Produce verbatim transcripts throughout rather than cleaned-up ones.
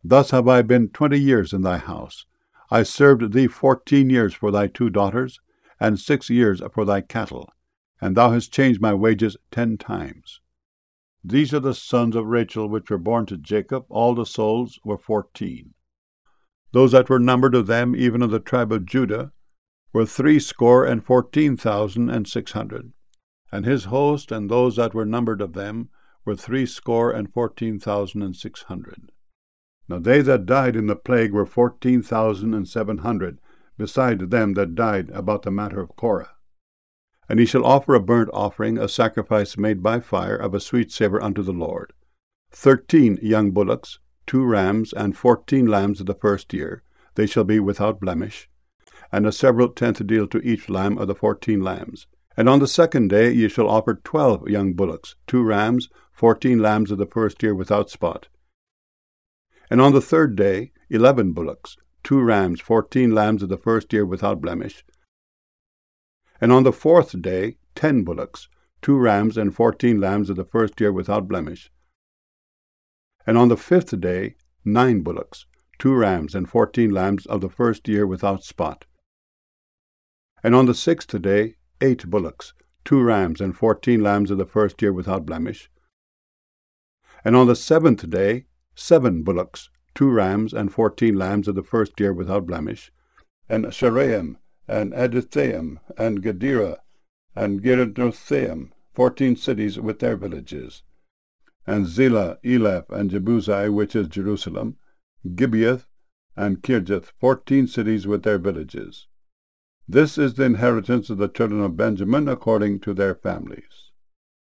Thus have I been twenty years in thy house. I served thee fourteen years for thy two daughters, and six years for thy cattle, and thou hast changed my wages ten times. These are the sons of Rachel which were born to Jacob. All the souls were fourteen. Those that were numbered of them, even of the tribe of Judah, were threescore and fourteen thousand and six hundred. And his host and those that were numbered of them were threescore and fourteen thousand and six hundred. Now they that died in the plague were fourteen thousand and seven hundred, beside them that died about the matter of Korah. And he shall offer a burnt offering, a sacrifice made by fire, of a sweet savour unto the Lord. Thirteen young bullocks, two rams, and fourteen lambs of the first year, they shall be without blemish, and a several tenth deal to each lamb of the fourteen lambs. And on the second day ye shall offer twelve young bullocks, two rams, fourteen lambs of the first year without spot. And on the third day eleven bullocks, two rams, fourteen lambs of the first year without blemish. And on the fourth day ten bullocks, two rams, and fourteen lambs of the first year without blemish. And on the fifth day nine bullocks, two rams, and fourteen lambs of the first year without spot. And on the sixth day eight bullocks, two rams, and fourteen lambs of the first year without blemish. And on the seventh day seven bullocks, two rams, and fourteen lambs of the first year without blemish. And Sharaim, and Adithaim, and Gedera, and Girdothaim, fourteen cities with their villages. And Zillah, Eleph, and Jebusai, which is Jerusalem, Gibeath, and Kirjath, fourteen cities with their villages. This is the inheritance of the children of Benjamin according to their families.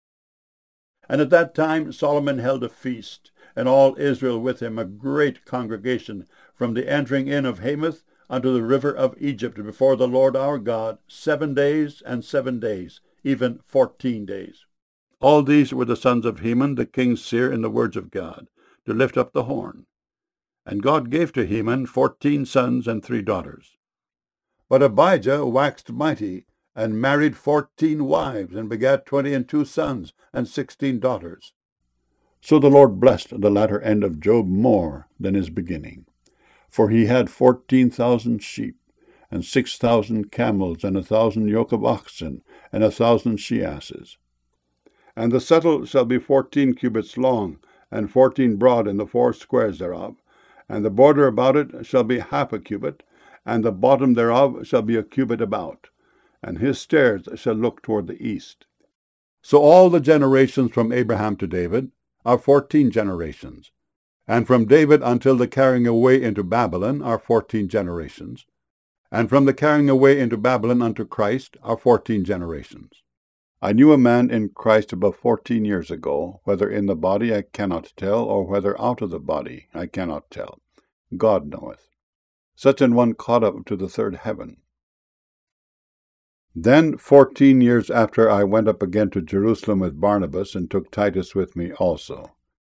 And at that time Solomon held a feast, and all Israel with him, a great congregation, from the entering in of Hamath unto the river of Egypt, before the Lord our God, seven days and seven days, even fourteen days. All these were the sons of Heman, the king's seer, in the words of God, to lift up the horn. And God gave to Heman fourteen sons and three daughters. But Abijah waxed mighty, and married fourteen wives, and begat twenty and two sons, and sixteen daughters. So the Lord blessed the latter end of Job more than his beginning. For he had fourteen thousand sheep, and six thousand camels, and a thousand yoke of oxen, and a thousand she-asses. And the settle shall be fourteen cubits long, and fourteen broad in the four squares thereof, and the border about it shall be half a cubit, and the bottom thereof shall be a cubit about, and his stairs shall look toward the east. So all the generations from Abraham to David are fourteen generations, and from David until the carrying away into Babylon are fourteen generations, and from the carrying away into Babylon unto Christ are fourteen generations. I knew a man in Christ above fourteen years ago, whether in the body I cannot tell, or whether out of the body I cannot tell. God knoweth. Such an one caught up to the third heaven. Then fourteen years after I went up again to Jerusalem with Barnabas, and took Titus with me also.